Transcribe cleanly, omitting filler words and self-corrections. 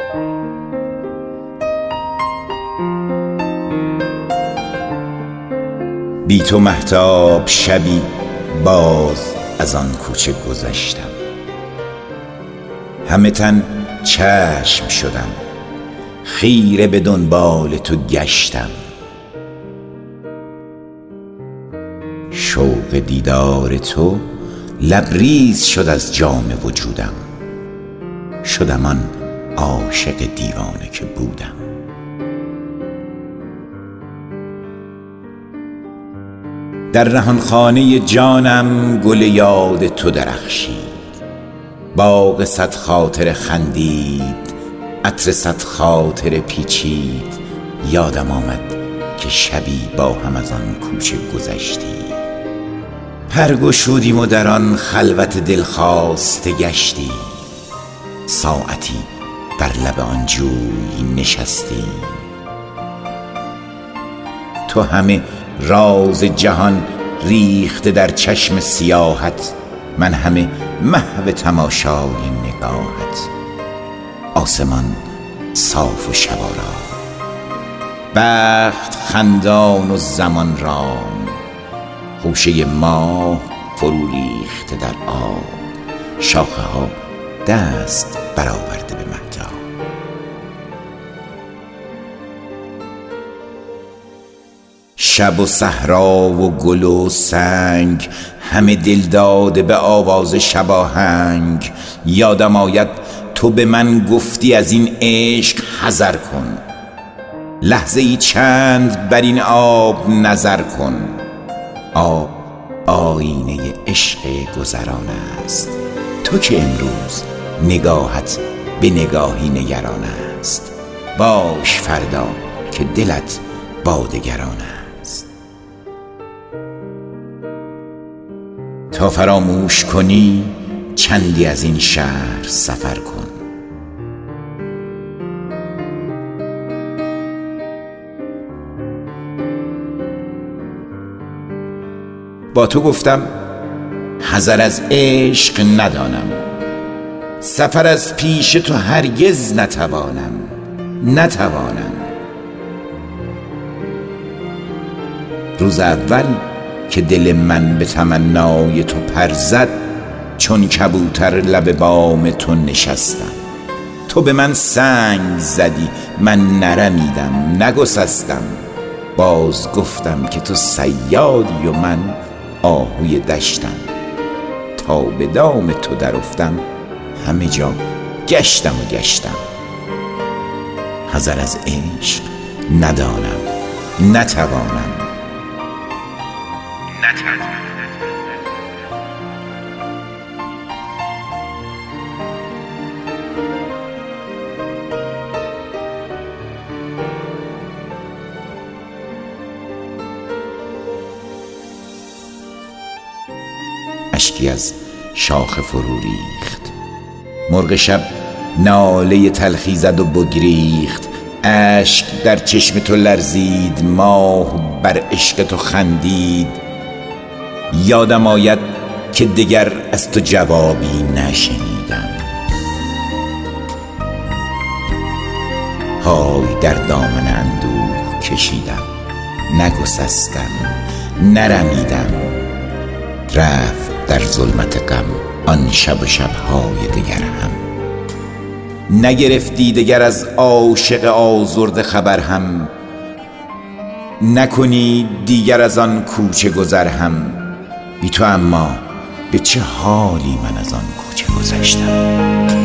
بی تو مهتاب شبی باز از آن کوچه گذشتم، همه تن چشم شدم، خیره به دنبال تو گشتم. شوق دیدار تو لبریز شد از جام وجودم، شدم آن عاشق دیوانه که بودم. در نهانخانه جانم گل یاد تو درخشید، باغ صد خاطر خندید، عطر صد خاطر پیچید. یادم آمد که شبی با هم از آن کوچه گذشتی، پر گشودیم و در آن خلوت دلخواسته گشتی. ساعتی بر لب آن جوی نشستیم، تو همه راز جهان ریخته در چشم سیاحت، من همه محو تماشای نگاهت. آسمان صاف و شبارا، بخت خندان و زمان رام، خوشه ماه فرو ریخته در آب، شاخه ها دست برآورده به مهتاب. شب و صحرا و گل و سنگ، همه دل داده به آواز شباهنگ. یادم آید تو به من گفتی از این عشق حذر کن، لحظه ای چند بر این آب نظر کن. آب آینه عشق گذران است، تو که امروز نگاهت به نگاهی نگران است. باش فردا که دلت با دگران است. تا فراموش کنی چندی از این شهر سفر کن. با تو گفتم حذر از عشق ندانم، سفر از پیش تو هرگز نتوانم. روز اول که دل من به تمنای تو پر زد، چون کبوتر لب بام تو نشستم. تو به من سنگ زدی، من نرمیدم نگسستم. باز گفتم که تو صیادی و من آهوی دشتم. تا به دام تو در افتم، همه جا گشتم و گشتم. حذر از عشق ندانم، نتوانم. اشکی از شاخه فرو ریخت، مرغ شب ناله تلخی زد و بگریخت. اشک در چشم تو لرزید، ماه بر عشق تو خندید. یادم آید که دگر از تو جوابی نشنیدم. پای در دامن اندوه کشیدم، نگسستم نرمیدم. رفت در ظلمت غم آن شب و شبهای دگر هم. نگرفتی دگر از عاشق آزرده خبر هم، نکنی دیگر از آن کوچه گذر هم. بی تو اما به چه حالی من از آن کوچه گذشتم.